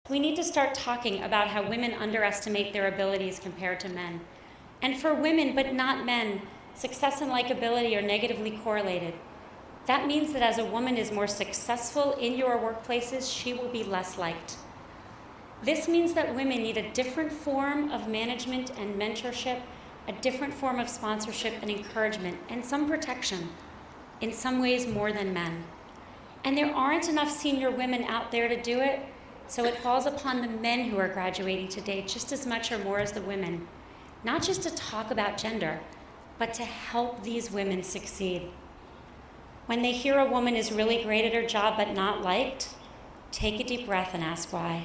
We need to start talking about how women underestimate their abilities compared to men. And for women, but not men, success and likability are negatively correlated. That means that as a woman is more successful in your workplaces, she will be less liked. This means that women need a different form of management and mentorship, a different form of sponsorship and encouragement, and some protection, in some ways more than men. And there aren't enough senior women out there to do it, so it falls upon the men who are graduating today just as much or more as the women, not just to talk about gender, but to help these women succeed. When they hear a woman is really great at her job but not liked, take a deep breath and ask why.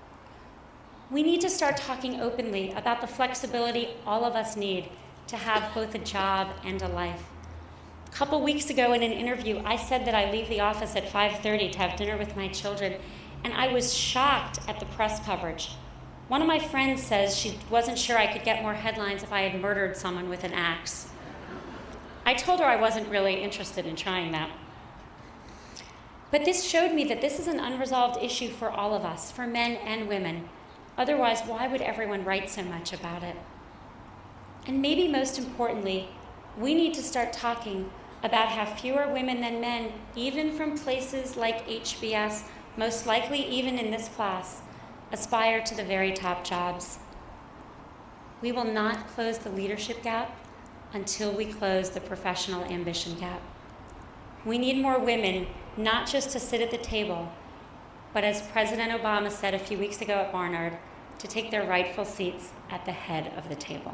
We need to start talking openly about the flexibility all of us need to have both a job and a life. A couple weeks ago in an interview, I said that I leave the office at 5:30 to have dinner with my children, and I was shocked at the press coverage. One of my friends says she wasn't sure I could get more headlines if I had murdered someone with an axe. I told her I wasn't really interested in trying that. But this showed me that this is an unresolved issue for all of us, for men and women. Otherwise, why would everyone write so much about it? And maybe most importantly, we need to start talking about how fewer women than men, even from places like HBS, most likely even in this class, aspire to the very top jobs. We will not close the leadership gap until we close the professional ambition gap. We need more women, not just to sit at the table, but as President Obama said a few weeks ago at Barnard, to take their rightful seats at the head of the table.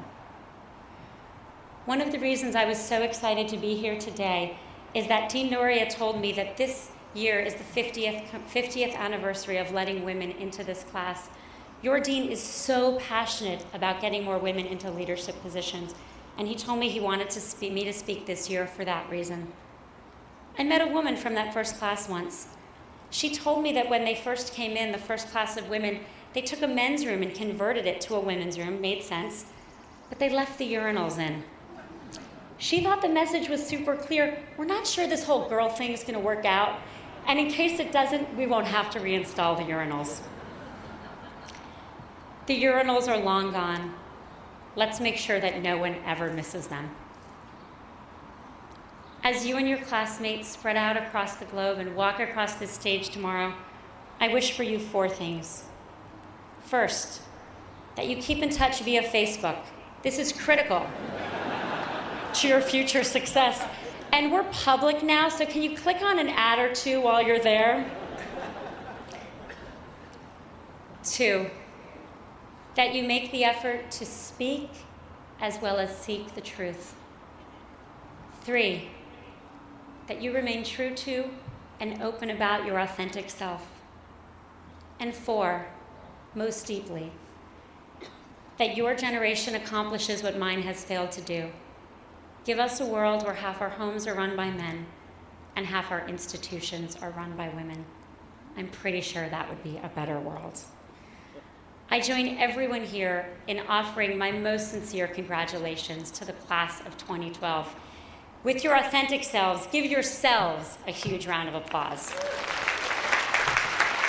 One of the reasons I was so excited to be here today is that Dean Noria told me that this year is the 50th anniversary of letting women into this class. Your dean is so passionate about getting more women into leadership positions, and he told me he wanted me to speak this year for that reason. I met a woman from that first class once. She told me that when they first came in, the first class of women, they took a men's room and converted it to a women's room, made sense, but they left the urinals in. She thought the message was super clear. We're not sure this whole girl thing is going to work out, and in case it doesn't, we won't have to reinstall the urinals. The urinals are long gone. Let's make sure that no one ever misses them. As you and your classmates spread out across the globe and walk across this stage tomorrow, I wish for you 4 things. First, that you keep in touch via Facebook. This is critical to your future success. And we're public now, so can you click on an ad or 2 while you're there? 2, that you make the effort to speak as well as seek the truth. 3, that you remain true to and open about your authentic self. And 4, most deeply, that your generation accomplishes what mine has failed to do. Give us a world where half our homes are run by men and half our institutions are run by women. I'm pretty sure that would be a better world. I join everyone here in offering my most sincere congratulations to the class of 2012. With your authentic selves, give yourselves a huge round of applause.